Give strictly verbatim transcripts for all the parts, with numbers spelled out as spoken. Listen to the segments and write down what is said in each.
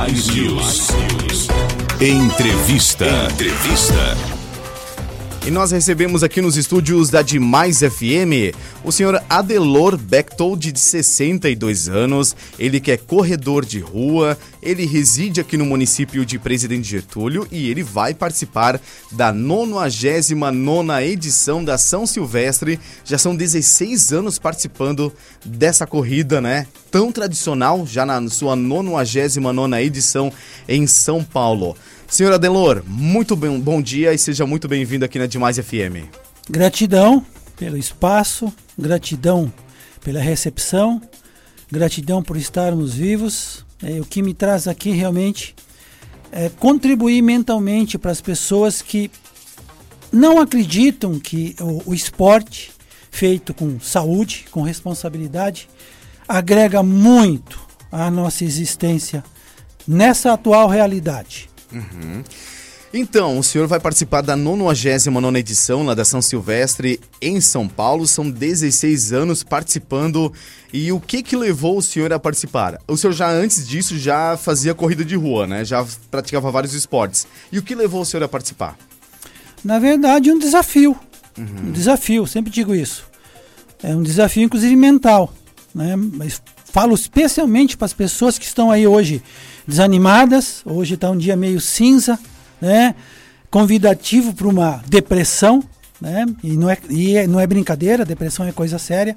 Mais News. Entrevista. Entrevista. E nós recebemos aqui nos estúdios da Demais F M o senhor Adelor Bechtold, de sessenta e dois anos, ele que é corredor de rua, ele reside aqui no município de Presidente Getúlio e ele vai participar da nonagésima nona edição da São Silvestre. Já são dezesseis anos participando dessa corrida, né? Tão tradicional, já na sua nonagésima nona edição em São Paulo. Senhor Adelor, muito bem, bom dia e seja muito bem-vindo aqui na Demais F M. Gratidão pelo espaço, gratidão pela recepção, gratidão por estarmos vivos. É, o que me traz aqui realmente é contribuir mentalmente para as pessoas que não acreditam que o, o esporte feito com saúde, com responsabilidade, agrega muito à nossa existência nessa atual realidade. Uhum. Então, o senhor vai participar da nonagésima nona edição lá da São Silvestre em São Paulo. São dezesseis anos participando. E o que que levou o senhor a participar? O senhor já antes disso já fazia corrida de rua, né? Já praticava vários esportes. E o que levou o senhor a participar? Na verdade, um desafio. Uhum. Um desafio, sempre digo isso. É um desafio, inclusive, mental, né? Mas falo especialmente para as pessoas que estão aí hoje desanimadas. Hoje está um dia meio cinza, né? Convidativo para uma depressão, né? E não é, e é, não é brincadeira, depressão é coisa séria.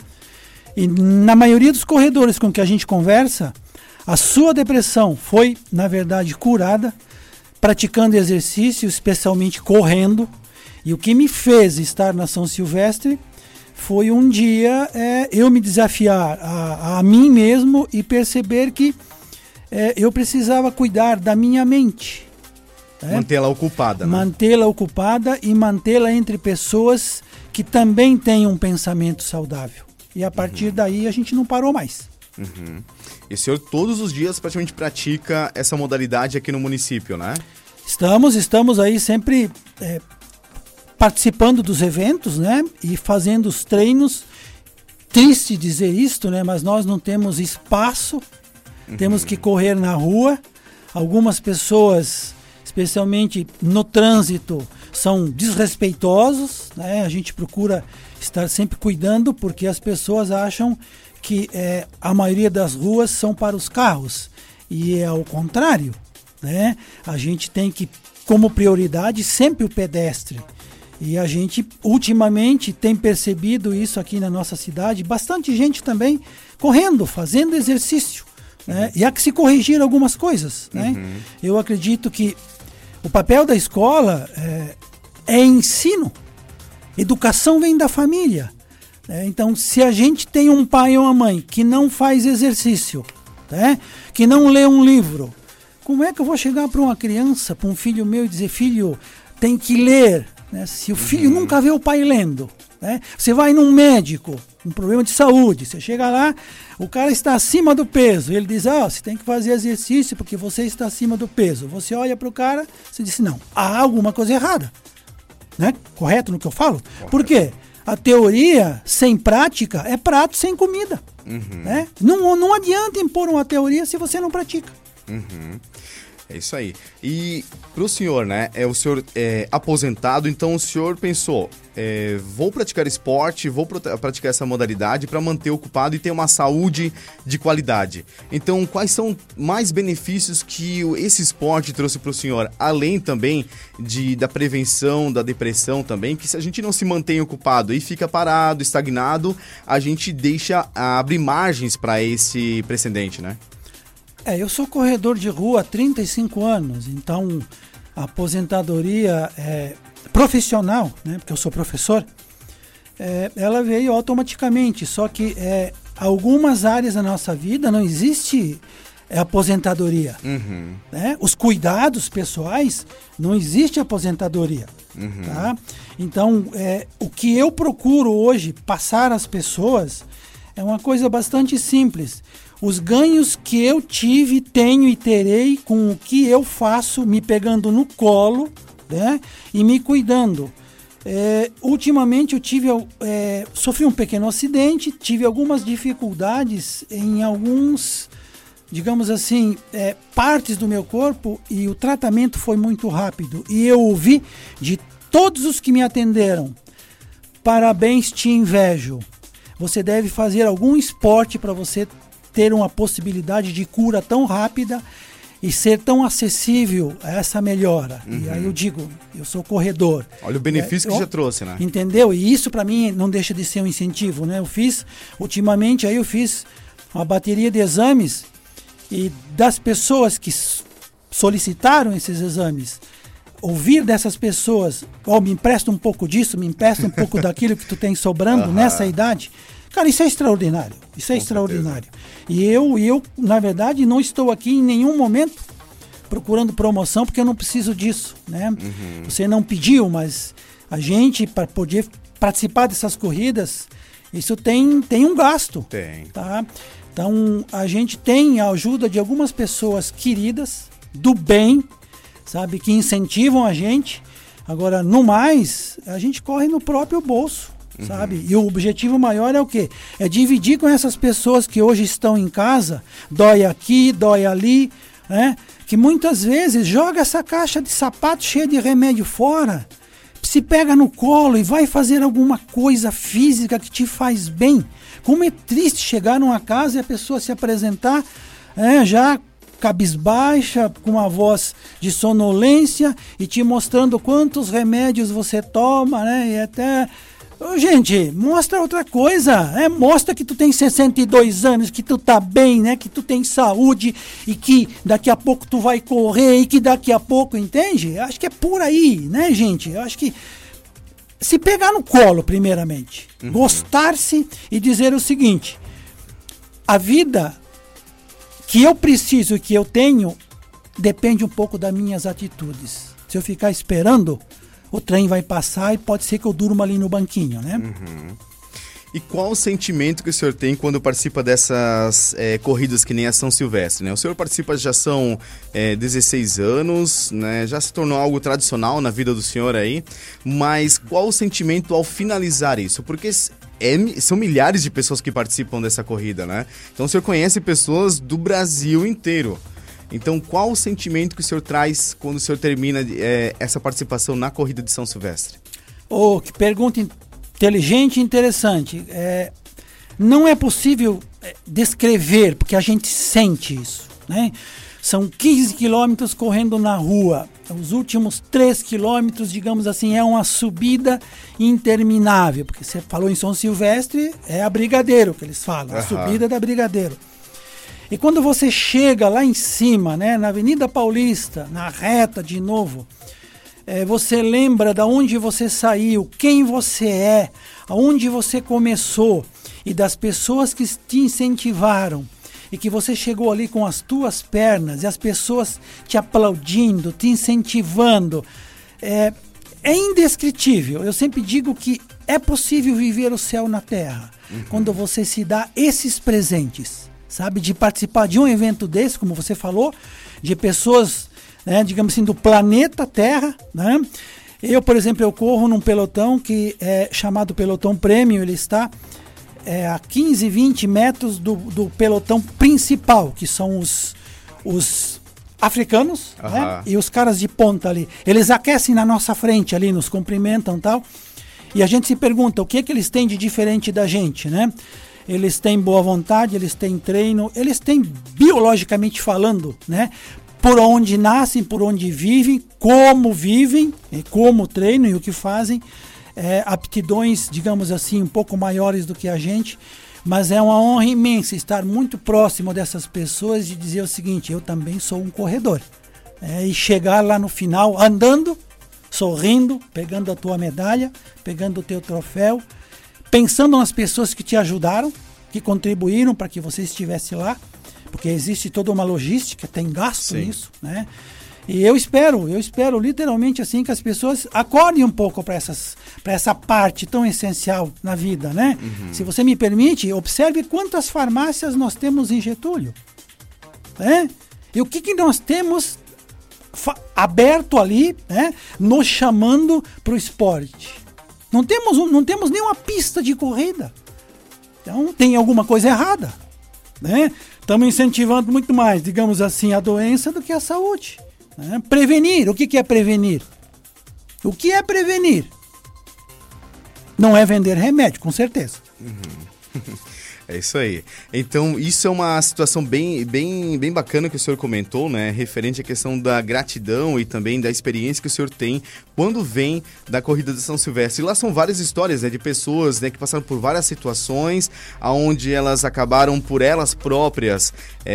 E na maioria dos corredores com que a gente conversa, a sua depressão foi, na verdade, curada praticando exercício, especialmente correndo. E o que me fez estar na São Silvestre foi um dia é, eu me desafiar a, a mim mesmo e perceber que é, eu precisava cuidar da minha mente. É? Mantê-la ocupada, né? Mantê-la ocupada e mantê-la entre pessoas que também têm um pensamento saudável. E a partir uhum. daí a gente não parou mais. Uhum. E o senhor todos os dias praticamente pratica essa modalidade aqui no município, né? Estamos, estamos aí sempre é, participando dos eventos, né? E fazendo os treinos. Triste dizer isto, né? Mas nós não temos espaço. Uhum. Temos que correr na rua. Algumas pessoas, especialmente no trânsito, são desrespeitosos, né? A gente procura estar sempre cuidando porque as pessoas acham que é, a maioria das ruas são para os carros. E é ao contrário, né? A gente tem que, como prioridade, sempre o pedestre. E a gente, ultimamente, tem percebido isso aqui na nossa cidade. Bastante gente também correndo, fazendo exercício. Né? E há que se corrigir algumas coisas. Né? Uhum. Eu acredito que o papel da escola é, é ensino. Educação vem da família. Né? Então, se a gente tem um pai ou uma mãe que não faz exercício, né? Que não lê um livro, como é que eu vou chegar para uma criança, para um filho meu e dizer, filho, tem que ler? Né? Se o filho uhum. nunca vê o pai lendo. Né? Você vai num médico, um problema de saúde, você chega lá, o cara está acima do peso, ele diz, ah, você tem que fazer exercício porque você está acima do peso. Você olha para o cara, você diz, não, há alguma coisa errada. Né? Correto no que eu falo? Correto. Por quê? A teoria sem prática é prato sem comida. Uhum. Né? Não, não adianta impor uma teoria se você não pratica. Uhum. É isso aí. E pro senhor, né? É o senhor é, aposentado, então o senhor pensou, é, vou praticar esporte, vou pr- praticar essa modalidade para manter ocupado e ter uma saúde de qualidade. Então, quais são mais benefícios que esse esporte trouxe pro senhor, além também de, da prevenção, da depressão também, que se a gente não se mantém ocupado e fica parado, estagnado, a gente deixa abrir margens para esse precedente, né? É, eu sou corredor de rua há trinta e cinco anos, então a aposentadoria é, profissional, né, porque eu sou professor, é, ela veio automaticamente, só que é, algumas áreas da nossa vida não existe é, aposentadoria. Uhum. Né? Os cuidados pessoais, não existe aposentadoria. Uhum. Tá? Então, é, o que eu procuro hoje passar às pessoas é uma coisa bastante simples. Os ganhos que eu tive, tenho e terei com o que eu faço, me pegando no colo, né, e me cuidando. É, ultimamente eu tive, é, sofri um pequeno acidente, tive algumas dificuldades em alguns digamos assim, é, partes do meu corpo e o tratamento foi muito rápido. E eu ouvi de todos os que me atenderam: parabéns, te invejo. Você deve fazer algum esporte para você ter uma possibilidade de cura tão rápida e ser tão acessível a essa melhora. Uhum. E aí eu digo, eu sou corredor. Olha o benefício é, que eu, já trouxe, né? Entendeu? E isso para mim não deixa de ser um incentivo, né? Eu fiz, ultimamente, aí eu fiz uma bateria de exames e das pessoas que solicitaram esses exames, ouvir dessas pessoas: oh, me empresta um pouco disso, me empresta um pouco daquilo que tu tem sobrando uhum. nessa idade. Cara, isso é extraordinário. Isso é Com extraordinário. Certeza. E eu, eu, na verdade, não estou aqui em nenhum momento procurando promoção, porque eu não preciso disso, né? Uhum. Você não pediu, mas a gente, para poder participar dessas corridas, isso tem, tem um gasto. Tem. Tá? Então, a gente tem a ajuda de algumas pessoas queridas, do bem, sabe, que incentivam a gente. Agora, no mais, a gente corre no próprio bolso. Uhum. Sabe? E o objetivo maior é o quê? É dividir com essas pessoas que hoje estão em casa, dói aqui, dói ali, né? Que muitas vezes joga essa caixa de sapato cheia de remédio fora, se pega no colo e vai fazer alguma coisa física que te faz bem. Como é triste chegar numa casa e a pessoa se apresentar é, já cabisbaixa, com uma voz de sonolência e te mostrando quantos remédios você toma, né? E até... Gente, mostra outra coisa, né? Mostra que tu tem sessenta e dois anos, que tu tá bem, né? Que tu tem saúde e que daqui a pouco tu vai correr e que daqui a pouco, entende? Acho que é por aí, né, gente? Eu acho que se pegar no colo, primeiramente, uhum. gostar-se e dizer o seguinte: a vida que eu preciso e que eu tenho depende um pouco das minhas atitudes. Se eu ficar esperando, o trem vai passar e pode ser que eu durma ali no banquinho, né? Uhum. E qual o sentimento que o senhor tem quando participa dessas é, corridas que nem a São Silvestre, né? O senhor participa já são é, dezesseis anos, né? Já se tornou algo tradicional na vida do senhor aí, mas qual o sentimento ao finalizar isso? Porque é, são milhares de pessoas que participam dessa corrida, né? Então o senhor conhece pessoas do Brasil inteiro. Então, qual o sentimento que o senhor traz quando o senhor termina é, essa participação na corrida de São Silvestre? Oh, que pergunta inteligente e interessante. É, não é possível descrever, porque a gente sente isso, né? São quinze quilômetros correndo na rua. Os últimos três quilômetros, digamos assim, é uma subida interminável. Porque você falou em São Silvestre, é a Brigadeiro que eles falam, a uhum. subida da Brigadeiro. E quando você chega lá em cima, né, na Avenida Paulista, na reta de novo, é, você lembra de onde você saiu, quem você é, aonde você começou e das pessoas que te incentivaram e que você chegou ali com as tuas pernas e as pessoas te aplaudindo, te incentivando. É, é indescritível. Eu sempre digo que é possível viver o céu na terra uhum. quando você se dá esses presentes. Sabe, de participar de um evento desse, como você falou, de pessoas, né, digamos assim, do planeta Terra, né? Eu, por exemplo, eu corro num pelotão que é chamado Pelotão Premium, ele está é, a quinze, vinte metros do, do pelotão principal, que são os, os africanos, uhum. né, e os caras de ponta ali. Eles aquecem na nossa frente ali, nos cumprimentam e tal, e a gente se pergunta o que, é que eles têm de diferente da gente, né? Eles têm boa vontade, eles têm treino, eles têm, biologicamente falando, né? Por onde nascem, por onde vivem, como vivem, como treinam e o que fazem. É, aptidões, digamos assim, um pouco maiores do que a gente. Mas é uma honra imensa estar muito próximo dessas pessoas e dizer o seguinte: eu também sou um corredor. É, e chegar lá no final andando, sorrindo, pegando a tua medalha, pegando o teu troféu, pensando nas pessoas que te ajudaram, que contribuíram para que você estivesse lá, porque existe toda uma logística, tem gasto Sim. nisso, né? E eu espero, eu espero literalmente assim que as pessoas acordem um pouco para essas, para essa parte tão essencial na vida, né? Uhum. Se você me permite, observe quantas farmácias nós temos em Getúlio, né? E o que, que nós temos fa- aberto ali, né? Nos chamando para o esporte. Não temos, não temos nenhuma pista de corrida. Então tem alguma coisa errada, né? estamos incentivando muito mais, digamos assim, a doença do que a saúde. Né? Prevenir, o que, que é prevenir? O que é prevenir? Não é vender remédio, com certeza. Uhum. É isso aí. Então, isso é uma situação bem, bem, bem bacana que o senhor comentou, né? Referente à questão da gratidão e também da experiência que o senhor tem quando vem da corrida de São Silvestre. E lá são várias histórias, né, de pessoas, né, que passaram por várias situações, onde elas acabaram por elas próprias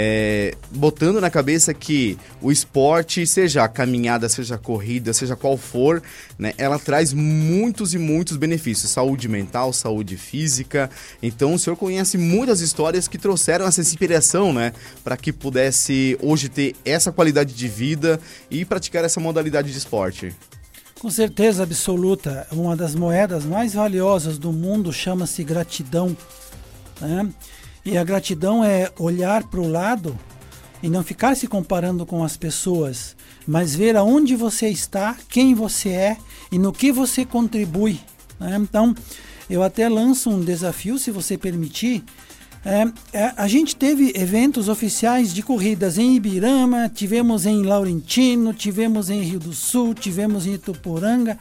é, botando na cabeça que o esporte, seja a caminhada, seja a corrida, seja qual for, né, ela traz muitos e muitos benefícios. Saúde mental, saúde física. Então, o senhor conhece muitas histórias que trouxeram essa inspiração, né, para que pudesse hoje ter essa qualidade de vida e praticar essa modalidade de esporte. Com certeza absoluta, uma das moedas mais valiosas do mundo chama-se gratidão, né? E a gratidão é olhar para o lado e não ficar se comparando com as pessoas, mas ver aonde você está, quem você é e no que você contribui, né? Então, eu até lanço um desafio, se você permitir. É, é, a gente teve eventos oficiais de corridas em Ibirama, tivemos em Laurentino, tivemos em Rio do Sul, tivemos em Ituporanga.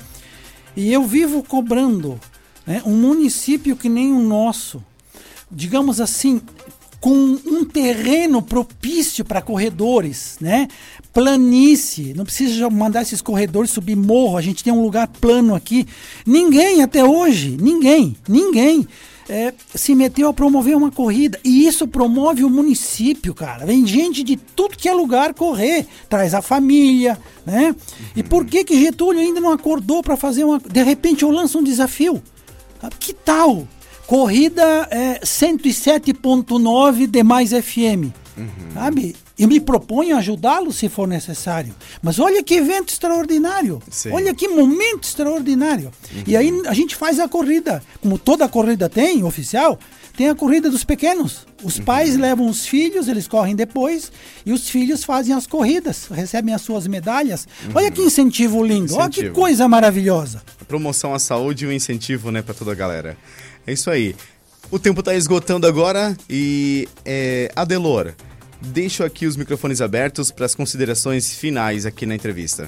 E eu vivo cobrando, né, um município que nem o nosso, digamos assim, com um terreno propício para corredores, né? Planície, não precisa mandar esses corredores subir morro, a gente tem um lugar plano aqui. Ninguém até hoje, ninguém, ninguém é, se meteu a promover uma corrida. E isso promove o município, cara. Vem gente de tudo que é lugar correr, traz a família, né? E por que que Getúlio ainda não acordou para fazer uma... De repente eu lanço um desafio. Que tal? Corrida é, cento e sete ponto nove Demais F M, uhum. Sabe? Eu me proponho ajudá-lo se for necessário. Mas olha que evento extraordinário. Sim. Olha que momento extraordinário. Uhum. E aí a gente faz a corrida. Como toda corrida tem, oficial, tem a corrida dos pequenos. Os uhum. pais levam os filhos, eles correm depois, e os filhos fazem as corridas, recebem as suas medalhas. Uhum. Olha que incentivo lindo, incentivo. Olha que coisa maravilhosa. A promoção à saúde e o incentivo, né, para toda a galera. É isso aí. O tempo está esgotando agora e, é, Adelor, deixo aqui os microfones abertos para as considerações finais aqui na entrevista.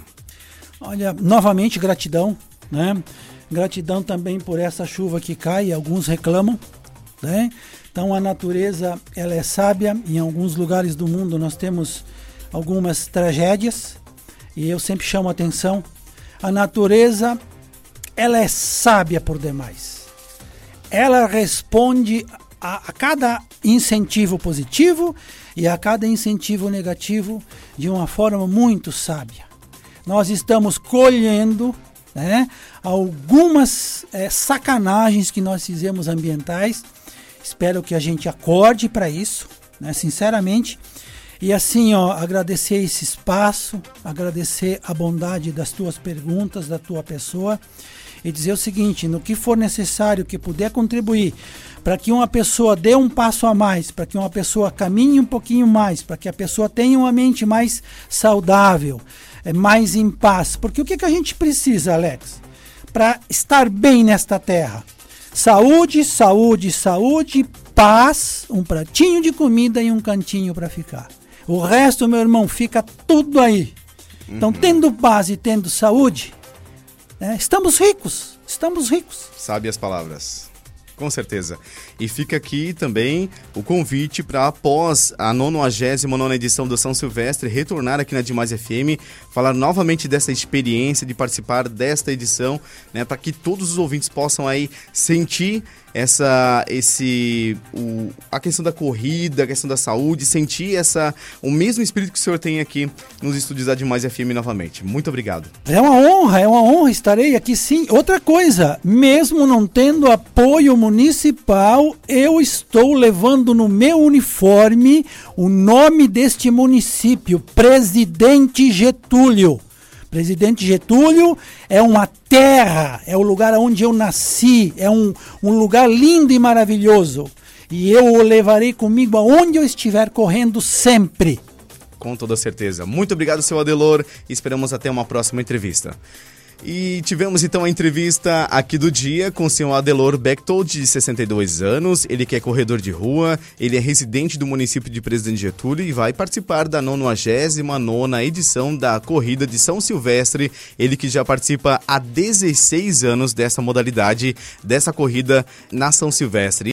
Olha, novamente gratidão, né? Gratidão também por essa chuva que cai, alguns reclamam, né? Então a natureza, ela é sábia, em alguns lugares do mundo nós temos algumas tragédias e eu sempre chamo a atenção, a natureza, ela é sábia por demais. Ela responde a, a cada incentivo positivo e a cada incentivo negativo de uma forma muito sábia. Nós estamos colhendo, né, algumas é, sacanagens que nós fizemos ambientais. Espero que a gente acorde para isso, né, sinceramente. E assim, ó, agradecer esse espaço, agradecer a bondade das tuas perguntas, da tua pessoa. E dizer o seguinte, no que for necessário, que puder contribuir para que uma pessoa dê um passo a mais, para que uma pessoa caminhe um pouquinho mais, para que a pessoa tenha uma mente mais saudável, mais em paz. Porque o que, que a gente precisa, Alex, para estar bem nesta terra? Saúde, saúde, saúde, paz, um pratinho de comida e um cantinho para ficar. O resto, meu irmão, fica tudo aí. Então, uhum. tendo paz e tendo saúde, é, estamos ricos, estamos ricos. Sabe as palavras, com certeza. E fica aqui também o convite para, após a nonagésima nona edição do São Silvestre, retornar aqui na Demais F M, falar novamente dessa experiência de participar desta edição, né, para que todos os ouvintes possam aí sentir essa, esse, o, a questão da corrida, a questão da saúde, sentir essa, o mesmo espírito que o senhor tem aqui nos estúdios da Demais F M novamente. Muito obrigado. É uma honra, é uma honra, estarei aqui sim. Outra coisa, mesmo não tendo apoio municipal, eu estou levando no meu uniforme o nome deste município, Presidente Getúlio. Presidente Getúlio é uma terra, é o lugar onde eu nasci, é um, um lugar lindo e maravilhoso. E eu o levarei comigo aonde eu estiver correndo sempre. Com toda certeza. Muito obrigado, seu Adelor, e esperamos até uma próxima entrevista. E tivemos então a entrevista aqui do dia com o senhor Adelor Bechtold, de sessenta e dois anos, ele que é corredor de rua, ele é residente do município de Presidente Getúlio e vai participar da nonagésima nona edição da Corrida de São Silvestre, ele que já participa há dezesseis anos dessa modalidade, dessa corrida na São Silvestre.